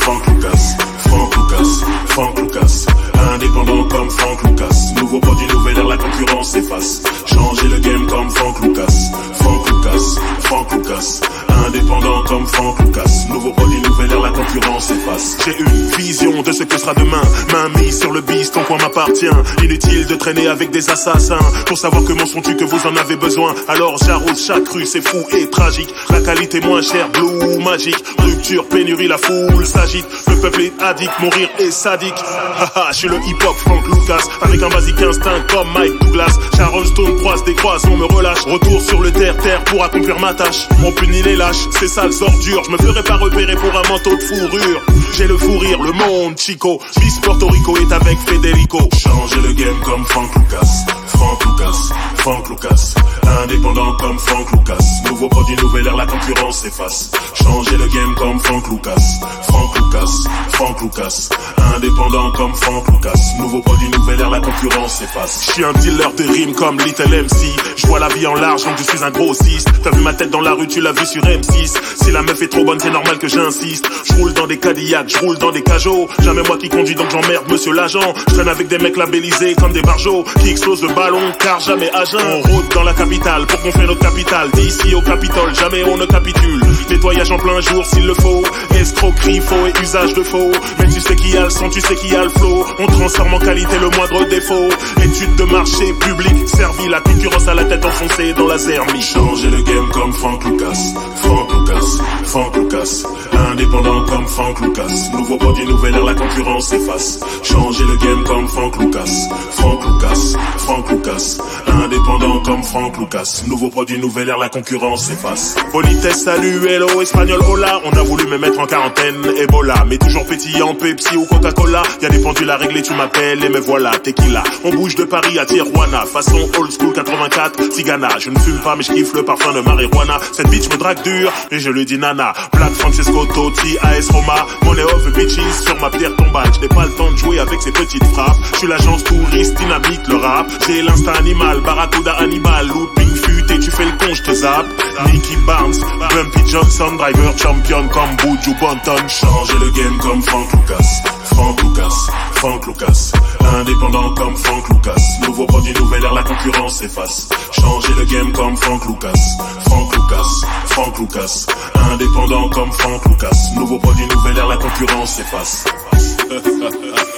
Frank Lucas. Frank Lucas, Frank Lucas. Indépendant comme Frank Lucas. Nouveau produit, nouvelle ère, la concurrence s'efface. Changer le game comme Frank Lucas. Frank Lucas, Frank Lucas. Indépendant comme Frank Lucas. Nouveau produit, nouvelle ère, la concurrence s'efface. J'ai une vision de ce que sera demain. Main mise sur le bis, ton coin m'appartient. Inutile de traîner avec des assassins. Pour savoir comment sont-tu que vous en avez besoin. Alors j'arrose chaque rue, c'est fou et tragique. La qualité moins chère, blue, magique. Rupture, pénurie, la foule s'agite. Le peuple est addict, mon rire est sadique. Haha, je suis le hip-hop Frank Lucas. Avec un basique instinct comme Mike Douglas. Sharon Stone croise des croisements, me relâche. Retour sur le terre-terre pour accomplir ma tâche. On punit les lâches, c'est sales ordures. Je me ferai pas repérer pour un manteau de fourrure. J'ai le fou rire, le monde chico. Miss Porto Rico est avec Federico. Changer le game comme Frank Lucas. Frank Lucas, Frank Lucas. Indépendant comme Frank Lucas. Nouveau produit, nouvelle ère, la concurrence s'efface. Changer le game comme Frank Lucas. Frank Lucas, Frank Lucas. Indépendant comme Frank Lucas. Nouveau produit, nouvelle ère, la concurrence s'efface. Je suis un dealer de rimes comme Little MC. Je vois la vie en large donc je suis un grossiste. T'as vu ma tête dans la rue, tu l'as vu sur M6. Si la meuf est trop bonne, c'est normal que j'insiste. Je roule dans des Cadillacs, je roule dans des Cajots. Jamais moi qui conduis donc j'emmerde monsieur l'agent. Je traîne avec des mecs labellisés comme des barjots qui explosent le ballon car jamais à jeun. On rôde dans la capitale pour qu'on fait notre capitale. D'ici au Capitole, jamais on ne capitule. Nettoyage en plein jour s'il le faut. Escroquerie, faux et usage de faux. Mais tu sais qui a le son, tu sais qui a le flow. On transforme en qualité le moindre défaut. Étude de marché public servi. La concurrence à la tête enfoncée dans la zermie. Changer le game comme Frank Lucas. Frank Lucas, Frank Lucas. Indépendant comme Frank Lucas. Nouveau produit, nouvelle ère, la concurrence s'efface. Changer le game comme Frank Lucas. Frank Lucas, Frank Lucas. Indépendant comme Frank Lucas. Nouveau produit, nouvelle ère, la concurrence s'efface. Politesse, salut, hello, espagnol, hola. On a voulu me mettre en quarantaine, Ebola. Mais toujours pétillant, Pepsi ou Coca-Cola. Y'a des pendules à régler, tu m'appelles et me voilà, tequila. On bouge de Paris à Tijuana. Façon old school 84, Tigana. Je ne fume pas mais je kiffe le parfum de marijuana. Cette bitch me drague dur et je lui dis nana. Black Francesco Totti, AS Roma. Money off bitches sur ma pierre tombale. Je n'ai pas le temps de jouer avec ces petites frappes. Je suis l'agence touriste, dynamite le rap. J'ai l'instinct animal, Barracuda Hannibal. Looping futé, tu fais le con, je te zappe. Nicky Barnes, Bumpy Johnson. Driver champion comme Buju Banton. Changer le game comme Frank Lucas. Frank Lucas, Frank Lucas. Indépendant comme Frank Lucas. Nouveau produit, nouvelle ère, la concurrence s'efface. Changer le game comme Frank Lucas. Frank Lucas, Frank Lucas. Indépendant comme Frank Lucas. Nouveau produit, nouvelle ère, la concurrence s'efface.